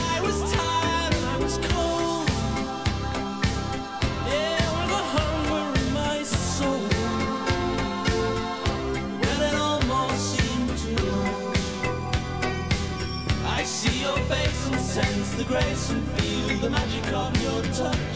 I was tired and I was cold. Yeah, with a hunger in my soul. When it almost seemed too much. I see your face and sense the grace and feel the magic of your touch.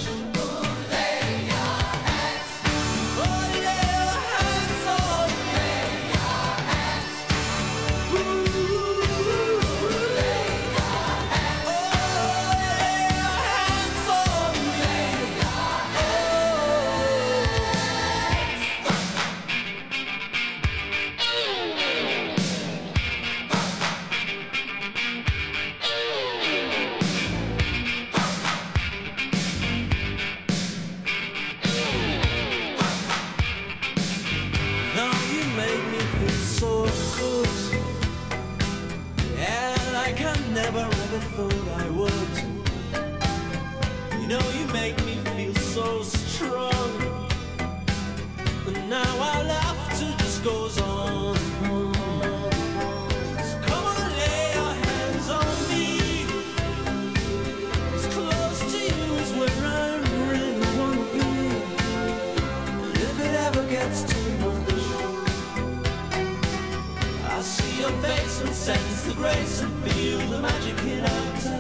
Never ever thought I would. You know you make me feel so strong. And now our laughter just goes on. So come on, lay your hands on me. As close to you is where I really wanna be. And if it ever gets too much, I see your face and sense the grace and feel the magic in our touch.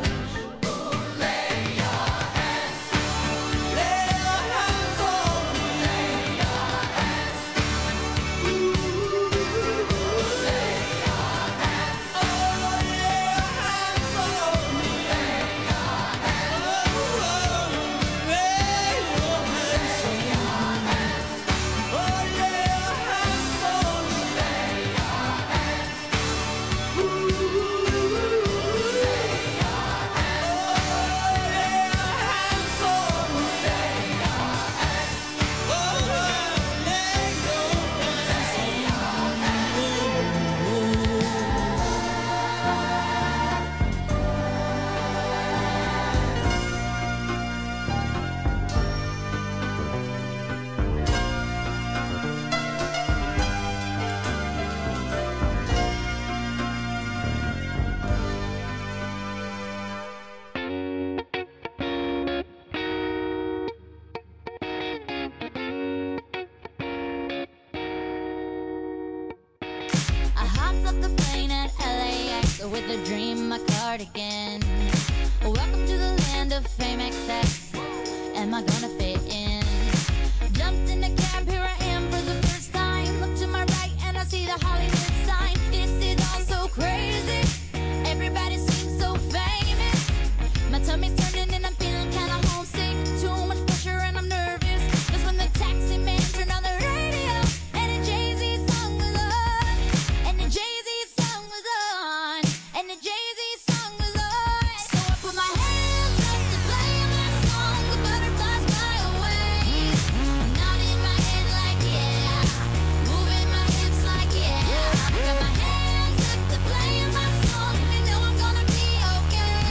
With a dream, my cardigan. Welcome to the land of fame excess. Am I gonna fit in? Jumped in a cab, here I am for the first time. Look to my right and I see the Hollywood sign. This is all so crazy. Everybody seems so famous. My tummy's turning and I'm feeling kinda homesick. Too much pressure and I'm nervous. That's when the taxi man turned on the radio and a Jay-Z song was on. And the Jay-Z song was on. And the Jay-Z song was on. So I put my hands up to play my song. The butterflies fly away. Nodding my head like yeah. Moving my hips like yeah. I got my hands up to play my song. You know I'm gonna be okay.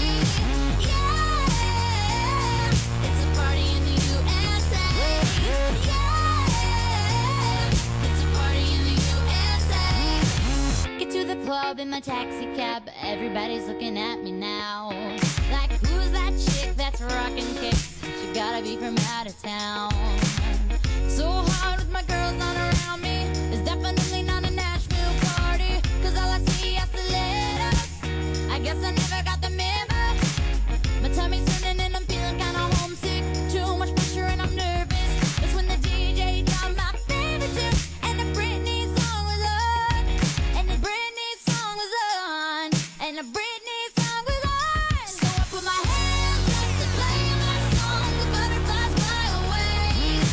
Yeah. It's a party in the USA. Yeah. It's a party in the USA. Get to the club in my taxi cab. Everybody's looking at me now. Like, who's that chick that's rocking kicks? She gotta be from out of town. So hard with my girls not around me. It's definitely not a Nashville party. Cause all I see is stilettos. I guess I never got the memo. My tummy's turning and I'm feeling kinda homesick. Too much pressure and I'm nervous. That's when the DJ dropped my favorite tune. And the Britney song was on. And the Britney song was on. And the Britney song was on. So I put my hands up to play my song. The butterflies fly away.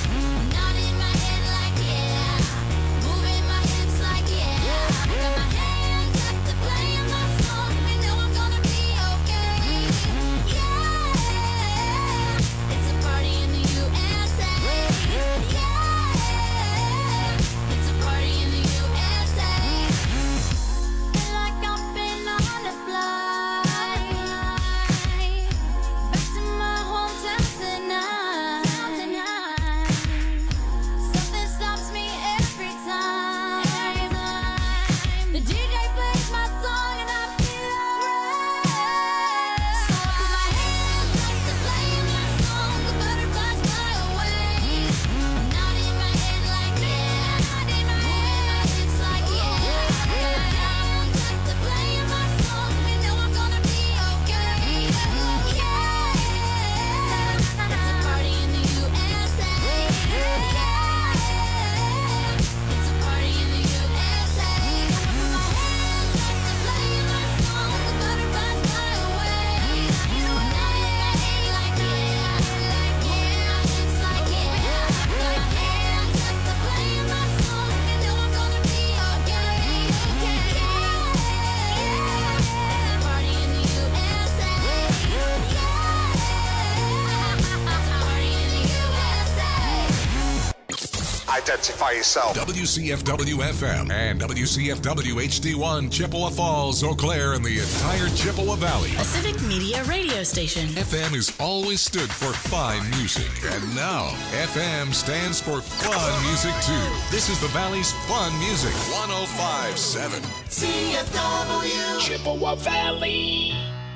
identify yourself. WCFW-FM and WCFW-HD1, Chippewa Falls, Eau Claire, and the entire Chippewa Valley. A civic media radio station. FM has always stood for fine music, and now FM stands for fun music too. This is the Valley's fun music. 105.7 CFW Chippewa Valley.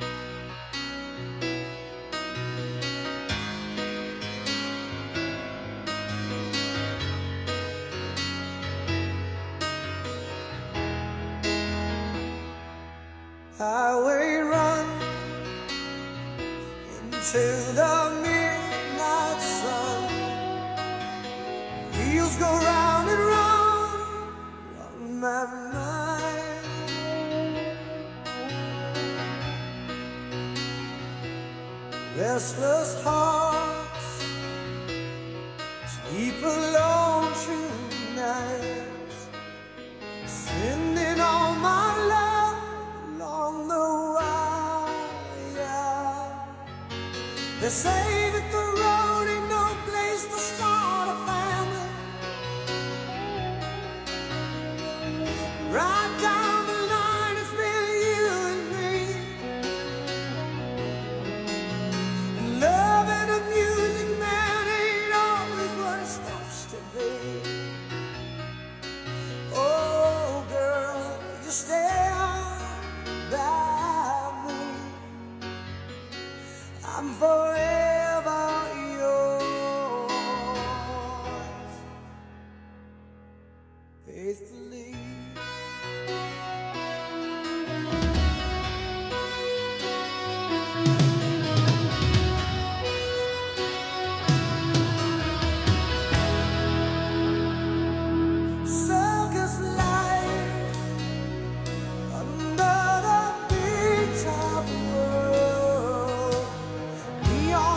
Highway run into the midnight sun. Wheels go round and round on my mind. Restless hearts sleep alone tonight, sending all my love along the wire. They say that the road ain't no place to start a family. Right down the line, it's been you and me. And love and the music, man, ain't always what it's supposed to be. Oh, girl, you stay by me. I'm forever yours, faithfully. Circus life under the big top world. Neon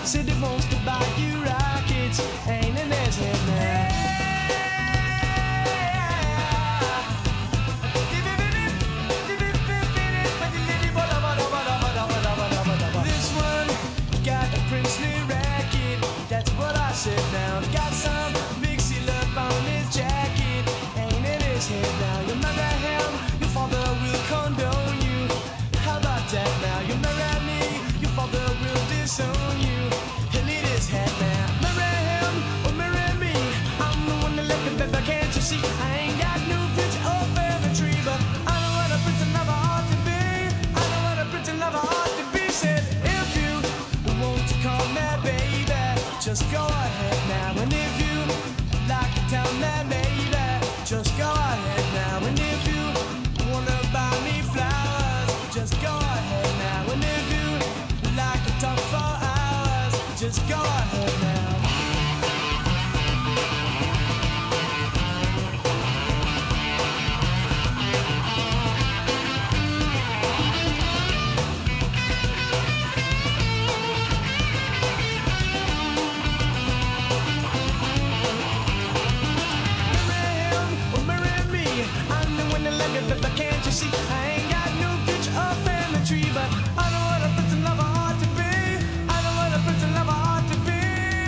said he wants to buy you rockets. Ain't in his head now. This one got a princely racket. That's what I said now. Got some mixy love on his jacket. Ain't in his head now. You marry him, your father will condone you. How about that now? You marry me, your father will disown you. He'll eat his head now. Marry him or marry me. I'm the one that left the baby, can't you see? I ain't got no future or family tree, but I know what a prince never ought to be. I know what a prince never ought to be. Said if you want to call me baby, just go ahead now. And if you like to tell me baby, just go ahead now. And if you wanna buy me flowers, just go ahead now. And if you like to talk for hours, just go ahead now. But can't you see? I ain't got no future or family tree, but I know what a prince and lover ought to be. I know what a prince and lover ought to be.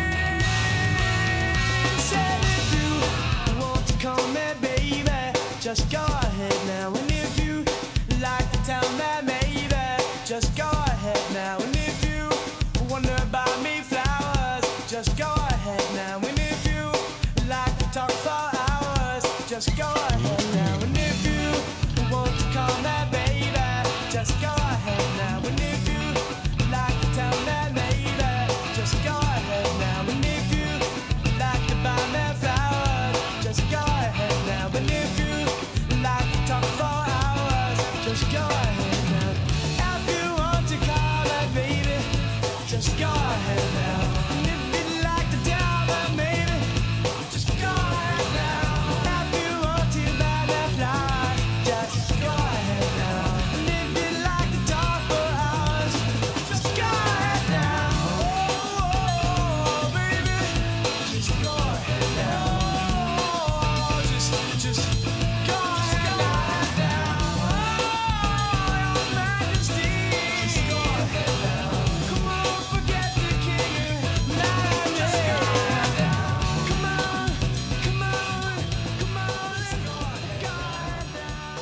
Said if you want to call me baby, just go ahead now. And if you like to tell me maybe, just go ahead now. And if you wanna buy me flowers, just go ahead now. And if you like to talk for hours, just go ahead now. And if you want to call me baby, just go ahead now. And if you like to tell me maybe, just go ahead now. And if you like to buy me flowers, just go ahead now. And if you like to talk for hours, just go ahead now. If you want to call me baby, just go ahead now. And if you'd like to tell me maybe, just go ahead now. If you want to buy me flowers, just go ahead now. And if you'd like to talk for hours, just go ahead now. Oh, baby, just go ahead now. Oh, just go ahead now. Oh, your majesty, just go ahead now. Come on, forget the king. Just go ahead now. Come on, come on, come on, let's go ahead now.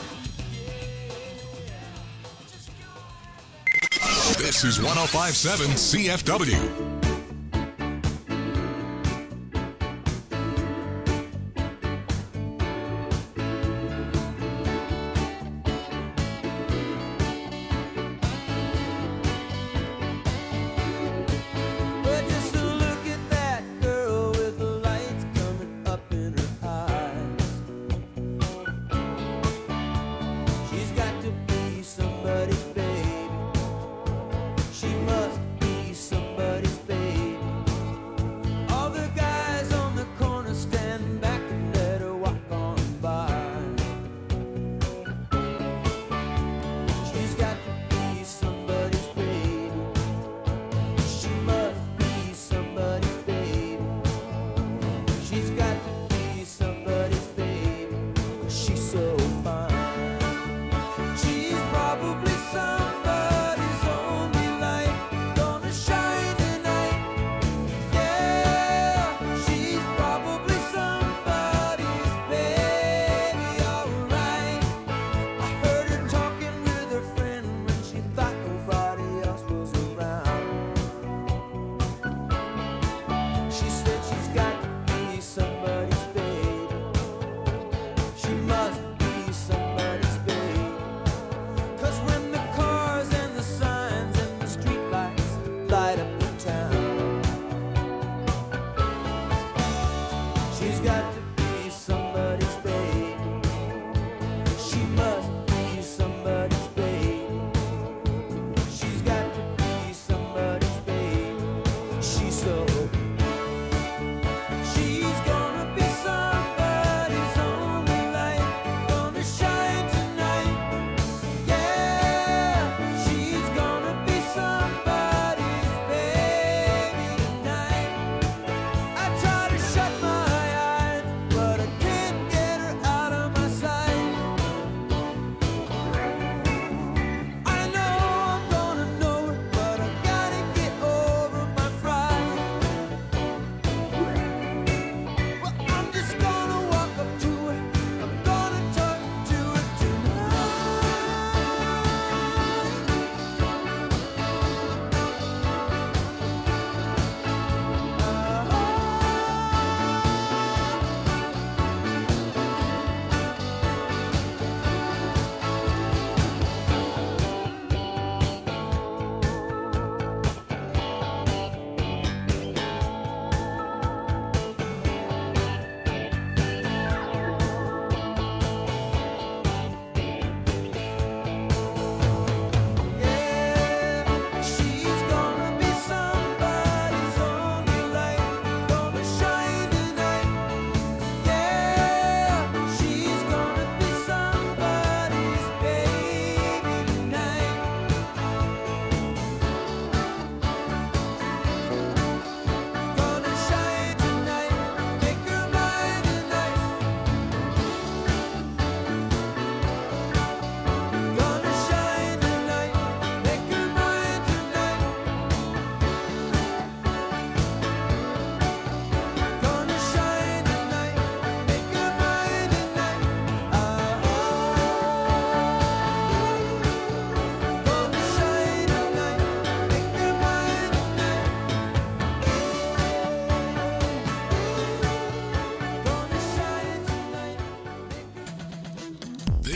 This is 1057 CFW. But just look at that girl with the lights coming up in her eyes. She's got to be somebody's baby. She must be somebody's baby.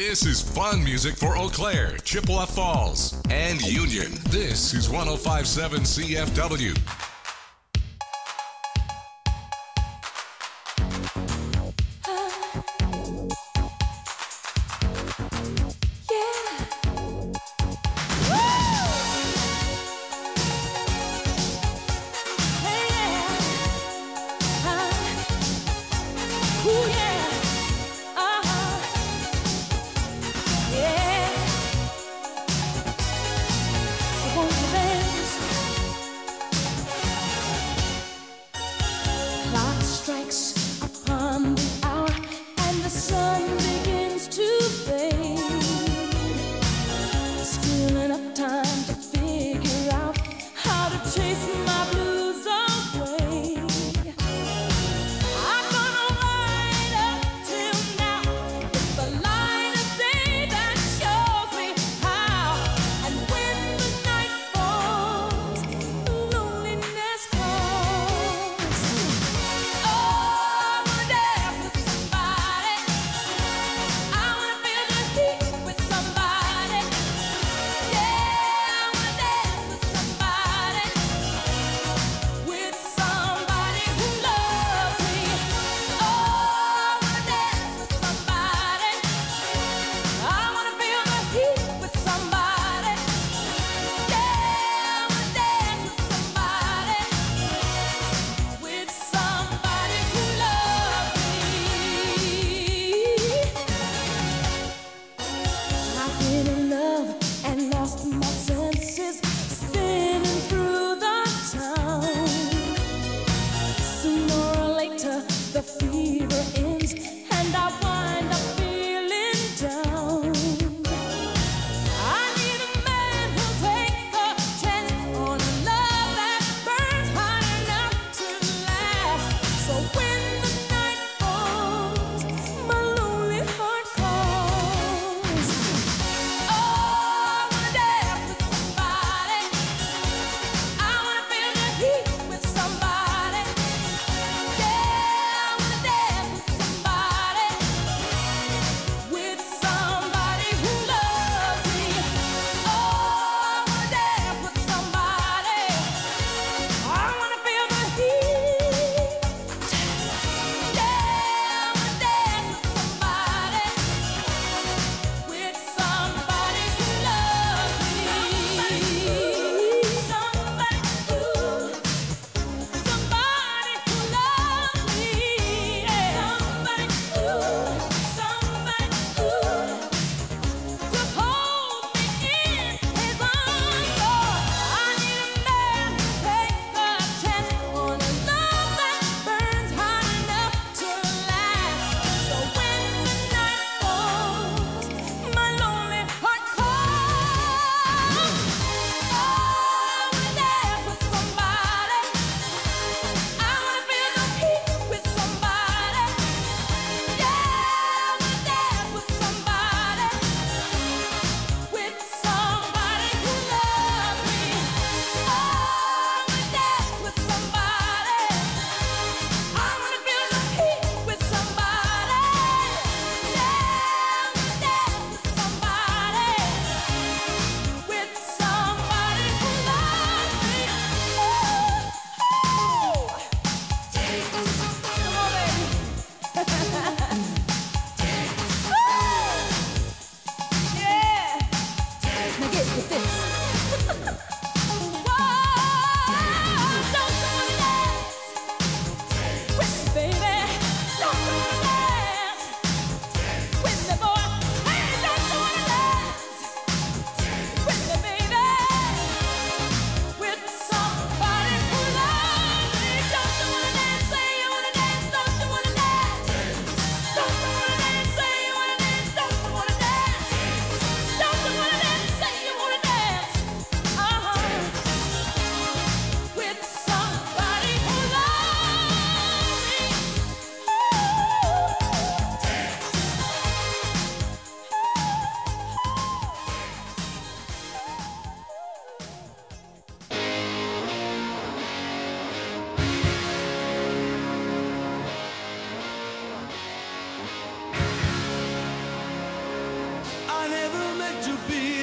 This is fun music for Eau Claire, Chippewa Falls, and Union. This is 105.7 CFW.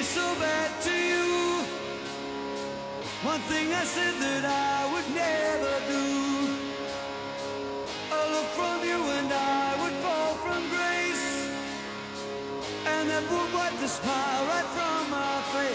so bad to you. One thing I said that I would never do. A look from you and I would fall from grace, and that would wipe the smile right from my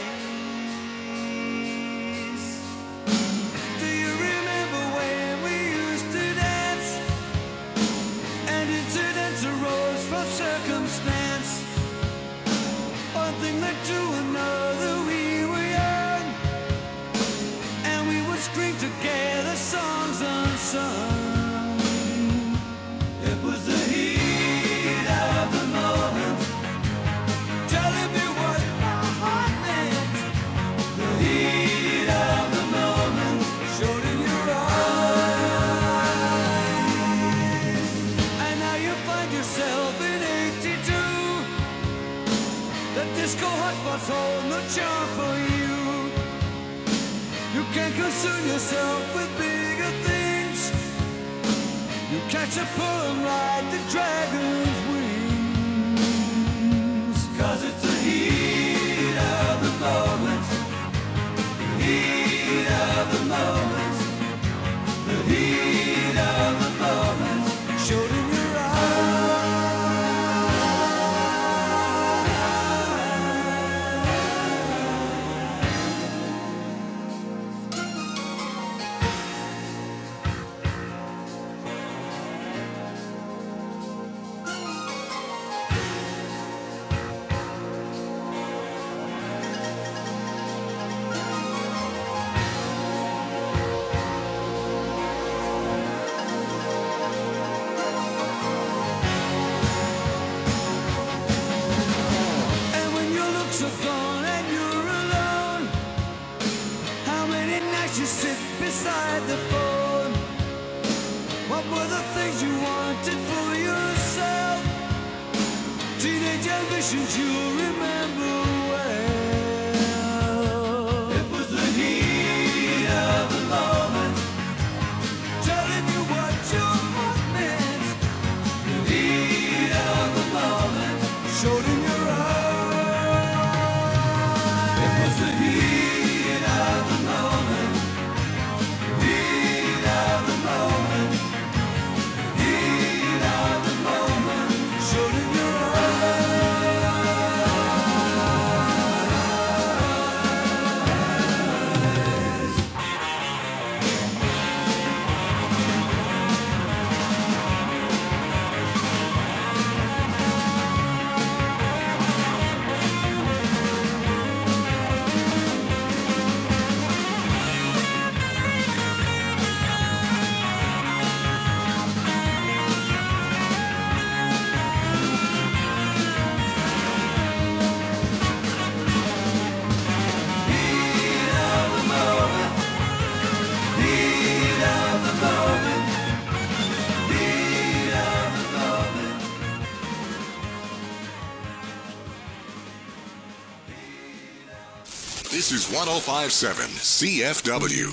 face. Do you remember when we used to dance, and incidents arose from circumstance? One thing led to another, we were young, and we would scream together songs unsung. It was the heat of the moment, telling me what my heart meant. The heat of the moment showed in your eyes. And now you find yourself in 82. The disco hotspot's hold no charm for you. You can't concern yourself with bigger things. You catch a pull and ride the dragon's wings. 'Cause it's the heat of the moment. The heat of the moment. The heat of the moment showed in your are gone and you're alone. How many nights you sit beside the phone? What were the things you wanted for yourself? Teenage ambitions you remember well. It was the heat of the moment, telling you what your heart meant. The heat of the moment showed in your eyes. This is 105.7 CFW.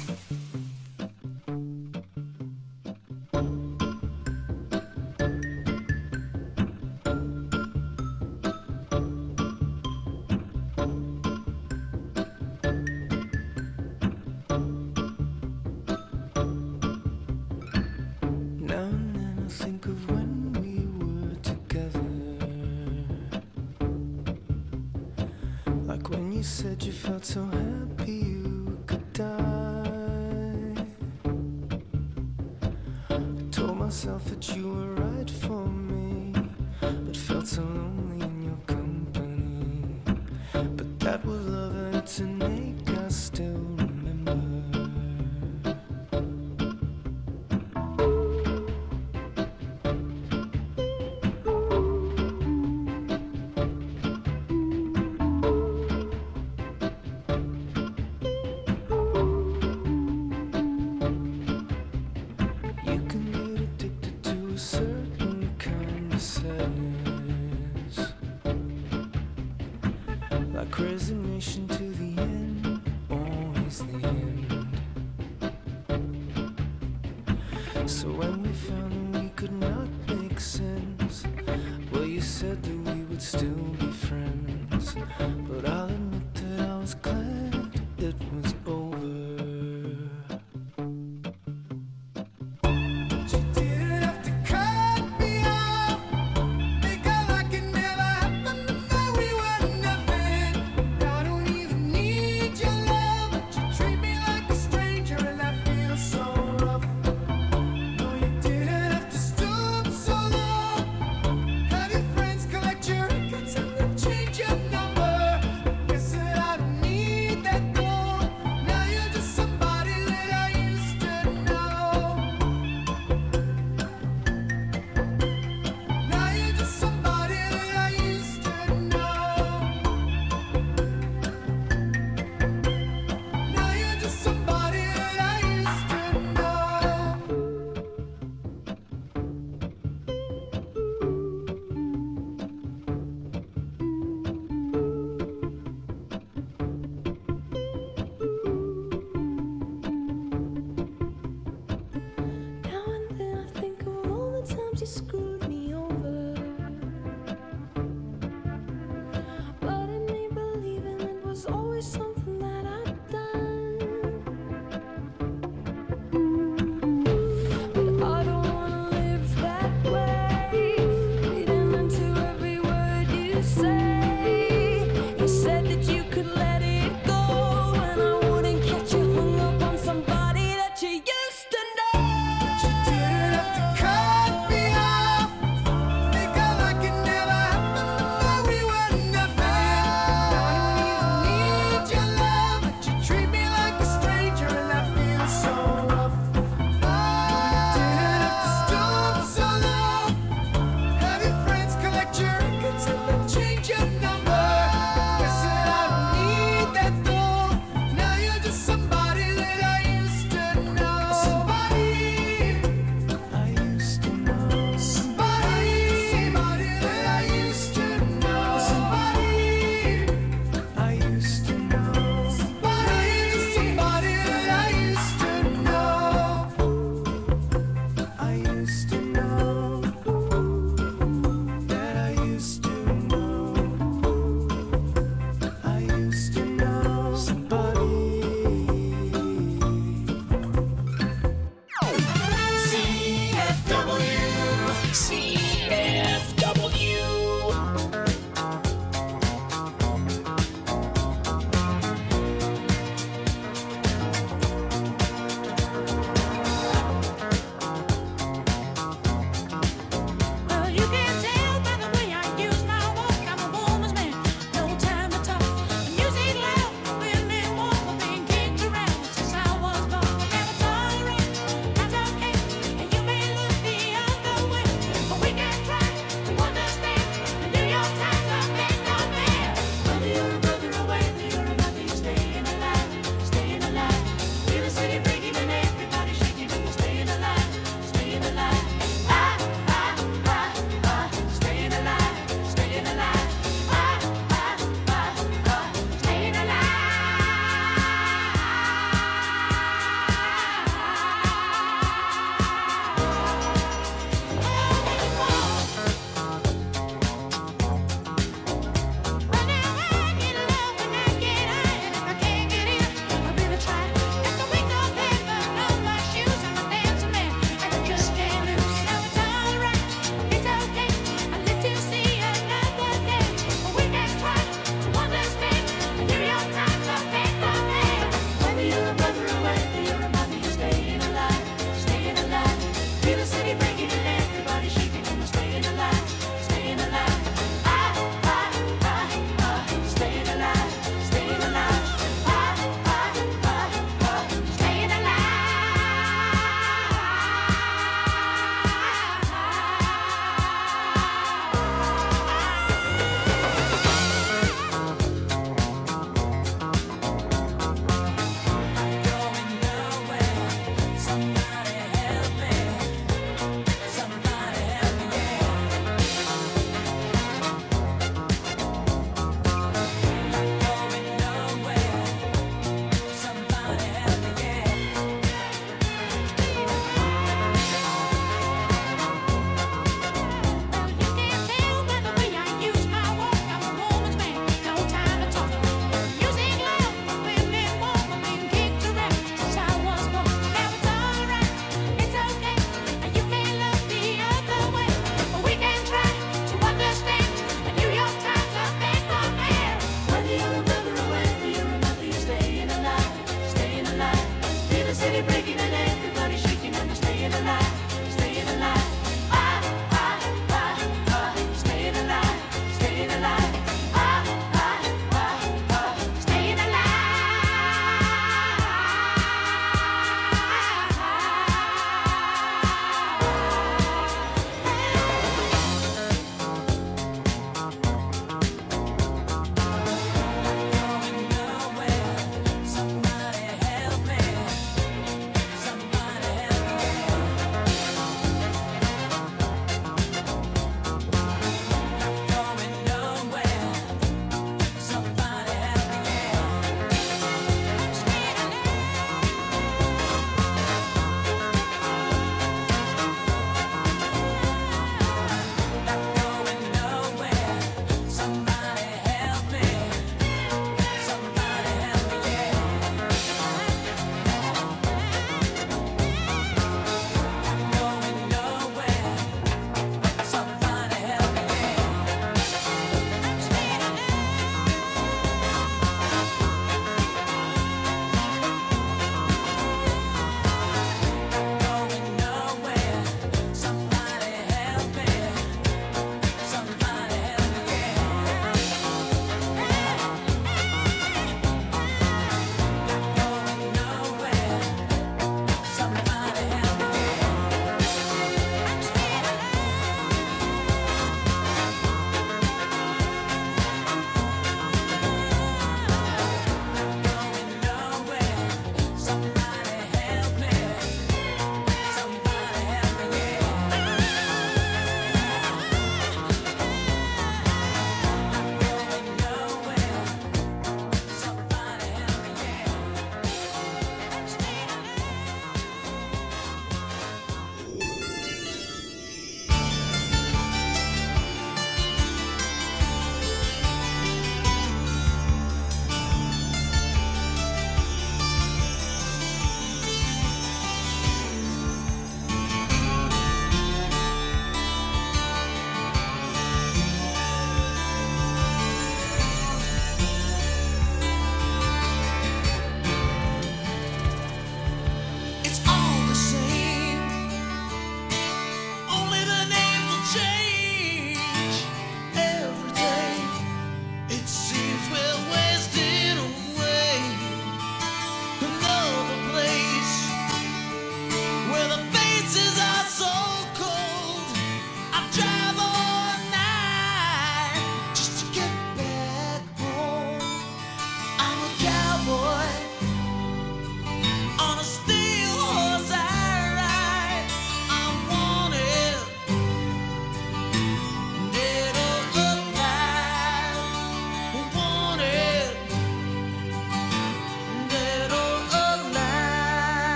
So happy you could die. I told myself that you were right for me, but felt so lonely in your company. But that was love and it's innate, I still remember. Resignation to the end, always the end. So when we found that we could not make sense, well, you said that we would still be friends. But I'll admit you screwed me over. But in me believing it was always something that I'd done. But I don't wanna live that way, reading into every word you say. You said that you could let it go, and I wouldn't catch you hung up on somebody that you used to know. But you didn't have to cut me off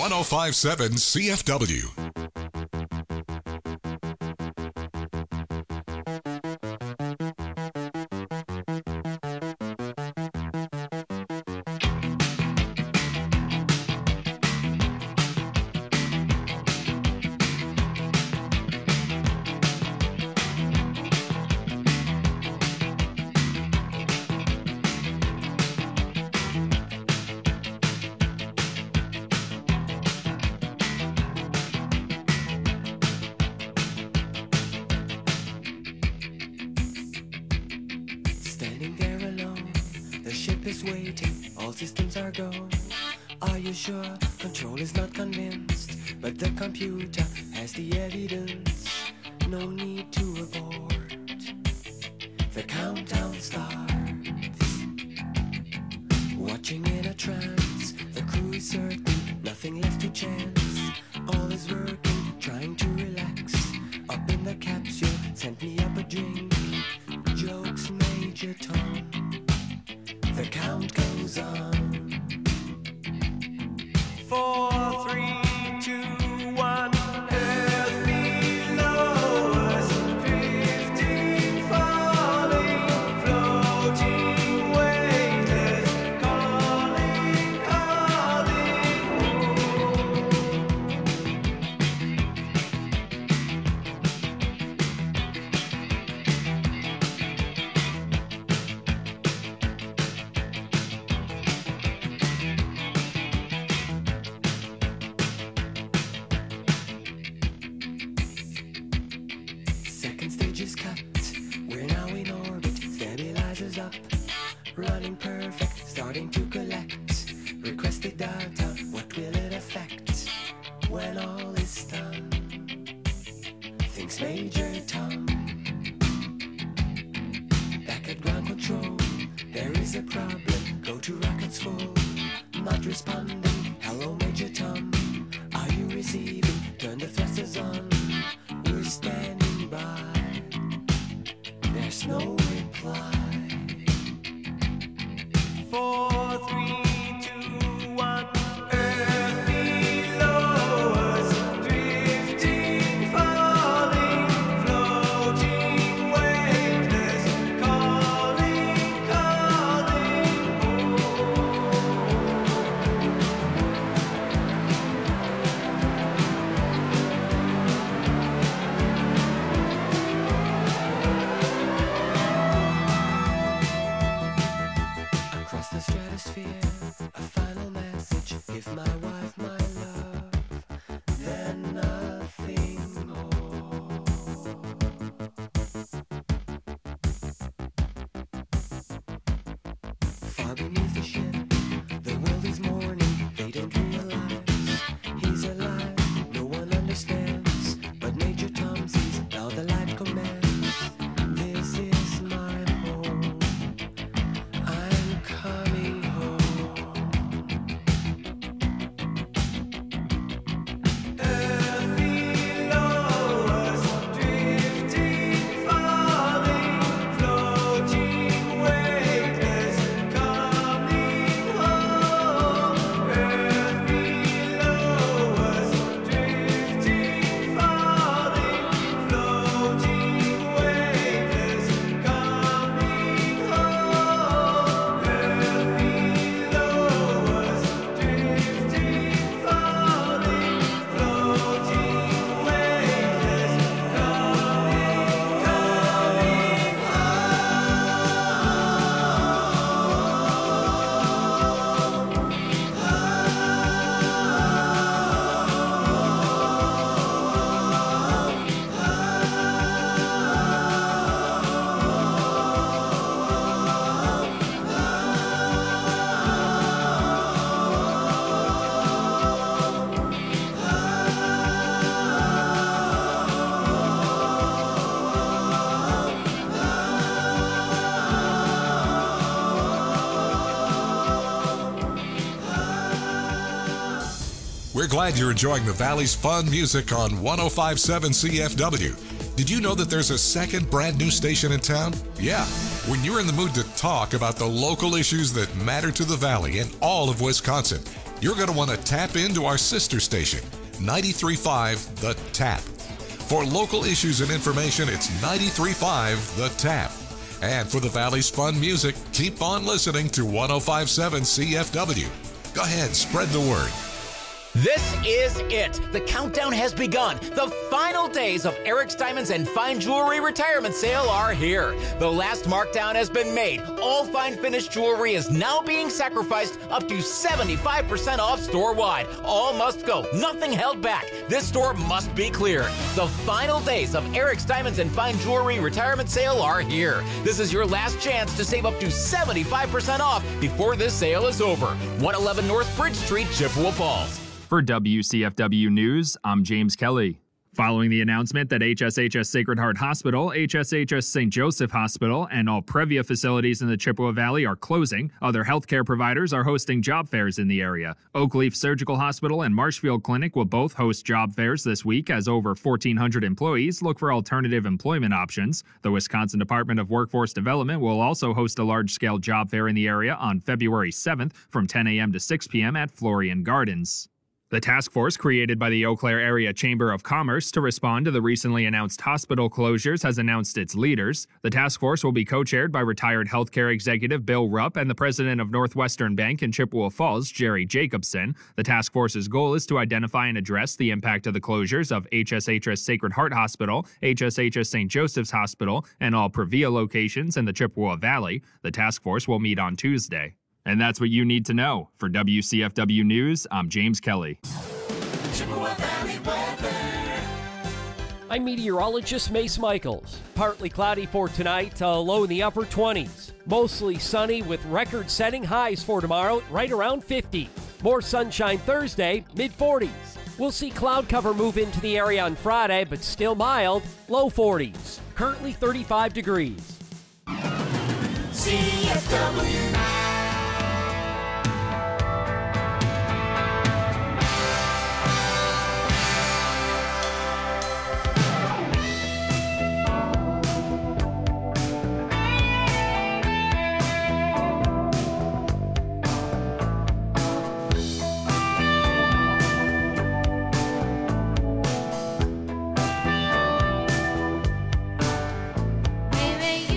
1057 CFW. Standing there alone, the ship is waiting, all systems are go. Are you sure? Control is not convinced, but the computer has the evidence. No need to abort. The countdown starts. Watching in a trance, the crew is certain, nothing left to chance. All is working, trying to relax. Up in the capsule, sent me up a drink. Jokes, Major Tom. The count goes on. 4, 3, 2, 1. Earth below us, drifting, falling, floating, weightless, calling, calling. Second stage is cut. We're now in orbit. Stabilizers up. Running perfect. Starting to collect. Requested data. What will it affect when all is done? Thinks Major Tom. Back at ground control. There is a problem. Go to rockets full. Not responding. Hello, Major Tom. Are you receiving? Turn the thrusters on. We're standing by. There's no reply. 4, 3, 2, 1. Earth below us, drifting, falling, floating, weightless, calling, calling. Across the stratosphere, a final message. If my wife, my love, then nothing more. Far beneath the ship, the world is mourning. They don't realize he's alive. No one understands, but Major Tom sees now the light commands. This is my home. I'm coming home. Earth below us, drifting, falling, floating, weightless, coming home. Earth below us, drifting, falling, floating, weightless, coming home. Earth below us, drifting, falling, floating, weightless, We're glad you're enjoying the Valley's fun music on 1057 CFW. Did you know that there's a second brand new station in town? Yeah, when you're in the mood to talk about the local issues that matter to the Valley and all of Wisconsin, you're going to want to tap into our sister station, 93.5 The Tap. For local issues and information, it's 93.5 The Tap. And for the Valley's fun music, keep on listening to 105.7 CFW. Go ahead, spread the word. This is it. The countdown has begun. The final days of Eric's Diamonds and Fine Jewelry retirement sale are here. The last markdown has been made. All fine finished jewelry is now being sacrificed up to 75% off store-wide. All must go. Nothing held back. This store must be cleared. The final days of Eric's Diamonds and Fine Jewelry retirement sale are here. This is your last chance to save up to 75% off before this sale is over. 111 North Bridge Street, Chippewa Falls. For WCFW News, I'm James Kelly. Following the announcement that HSHS Sacred Heart Hospital, HSHS St. Joseph Hospital, and all Previa facilities in the Chippewa Valley are closing, other healthcare providers are hosting job fairs in the area. Oakleaf Surgical Hospital and Marshfield Clinic will both host job fairs this week as over 1,400 employees look for alternative employment options. The Wisconsin Department of Workforce Development will also host a large-scale job fair in the area on February 7th from 10 a.m. to 6 p.m. at Florian Gardens. The task force created by the Eau Claire Area Chamber of Commerce to respond to the recently announced hospital closures has announced its leaders. The task force will be co-chaired by retired healthcare executive Bill Rupp and the president of Northwestern Bank in Chippewa Falls, Jerry Jacobson. The task force's goal is to identify and address the impact of the closures of HSHS Sacred Heart Hospital, HSHS St. Joseph's Hospital, and all Previa locations in the Chippewa Valley. The task force will meet on Tuesday. And that's what you need to know. For WCFW News, I'm James Kelly. Chippewa Valley weather. I'm meteorologist Mace Michaels. Partly cloudy for tonight, low in the upper 20s. Mostly sunny with record-setting highs for tomorrow, right around 50. More sunshine Thursday, mid-40s. We'll see cloud cover move into the area on Friday, but still mild, low 40s. Currently 35 degrees. CFW. Baby,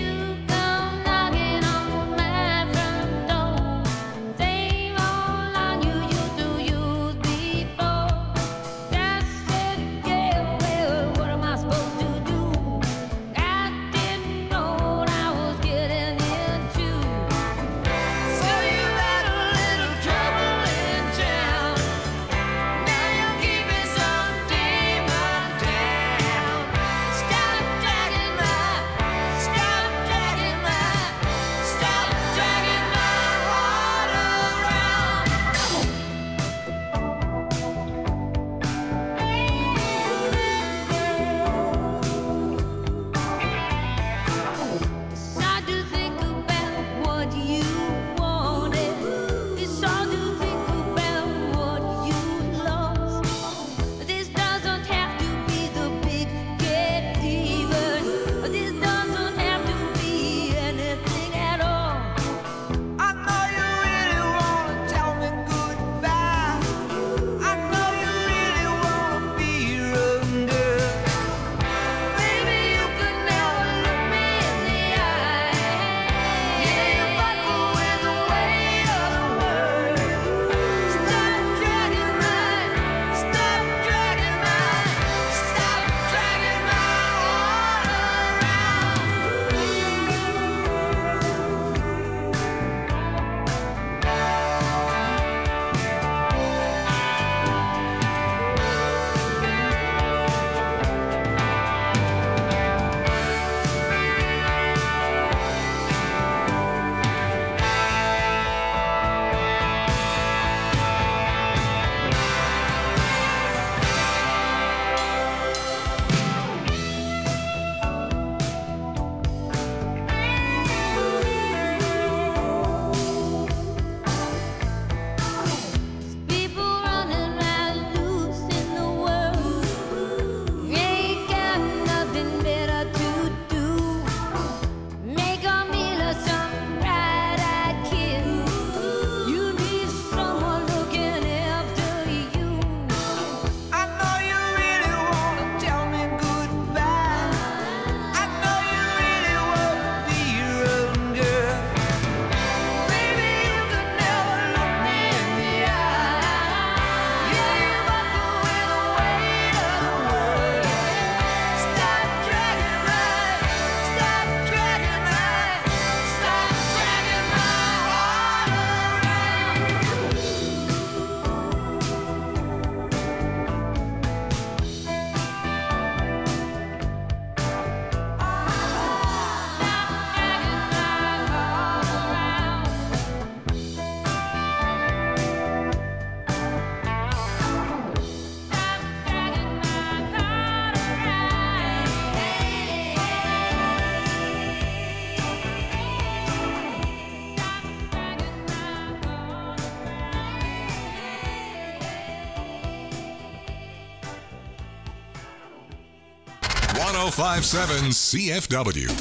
1057 CFW.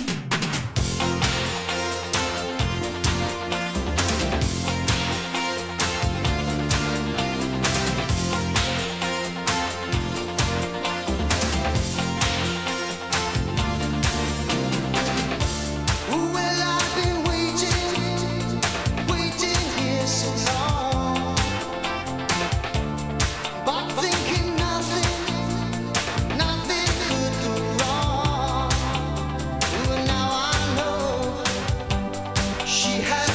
She has